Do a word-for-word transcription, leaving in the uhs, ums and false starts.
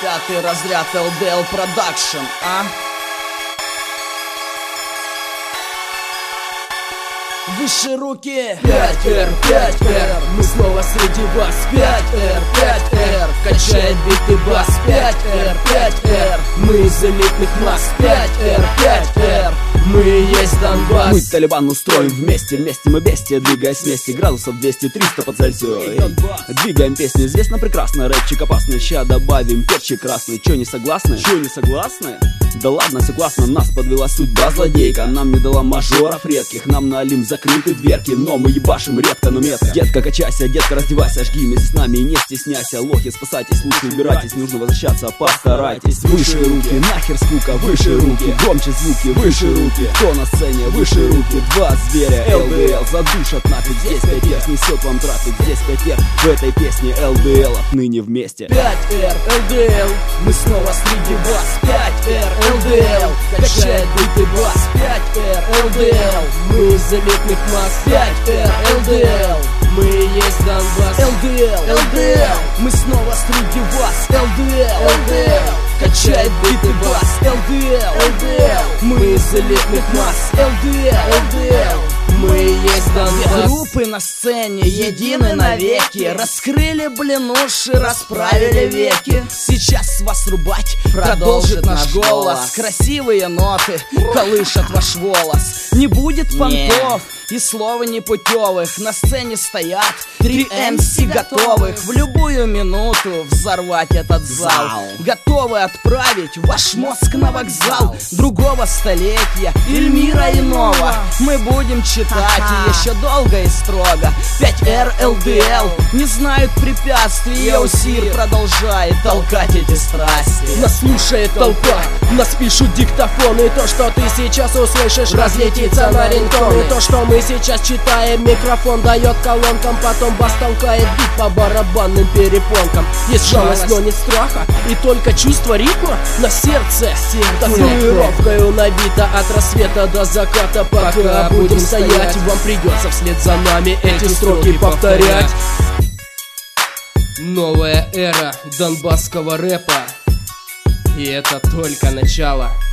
Пятый разряд эл ди эл Production, а? Выше руки! пять эр, пять эр, мы снова среди вас. пять эр, пять эр, качает биты бас. пять эр, пять эр, мы из элитных масс. пять эр, пять эр, мы и есть Донбасс. Мы Талибан устроим вместе, вместе мы бестия, двигаясь вместе, градусов двести-триста по Цельсию. Двигаем песню, известно прекрасно, рэпчик опасный, ща добавим перчик красный. Чё, не согласны? Чё, не согласны? Да ладно, все классно, нас подвела судьба злодейка. Нам не дала мажоров редких, нам на Олимп закрыты дверки, но мы ебашим редко, но метко. Детка, качайся, детка, раздевайся, жги вместе с нами и не стесняйся. Лохи, спасайтесь, лучше убирайтесь, нужно возвращаться, постарайтесь. Выше руки, нахер скука, выше руки, громче звуки, выше руки. Кто на сцене, выше руки, два зверя, эл ди эл задушат нафиг. Здесь пять эр, снесет вам трафик, здесь пять эр, в этой песне эл ди эл отныне вместе. пять эр, эл ди эл, мы снова среди вас. пять эр, эл ди эл, качает биты бас. пять эр, эл ди эл, мы из элитных масс. пять эр, эл ди эл, мы и есть Донбасс. эл ди эл, эл ди эл, мы снова среди вас. эл ди эл, эл ди эл, качает биты бас. эл ди эл, эл ди эл, мы из элитных масс. эл ди эл, эл ди эл, мы и есть Донбасс. Группы на сцене едины навеки, раскрыли, блин, уши, расправили веки. Сейчас вас рубать продолжит наш голос. Красивые ноты колышат ваш волос. Не будет понтов и слова непутевых. На сцене стоят три эм си готовых в любую минуту взорвать этот зал. Готовы отправить ваш мозг на вокзал другого столетия или мира иного. Мы будем читать и еще долго и строго. пять эр, эл ди эл не знают препятствий. Еусир продолжает толкать эти страсти. Нас слушает толпа, нас пишут диктофоны. То, что ты сейчас услышишь, разлетится на рингтоны. То, что мы сейчас читаем, микрофон дает колонкам, потом бас толкает бит по барабанным перепонкам. Есть жалость, но нет страха, и только чувство ритма на сердце. Татуировкою набито от рассвета до заката. Пока будем стоять, вам придется вслед за нами эти строки повторять. Новая эра донбасского рэпа, и это только начало.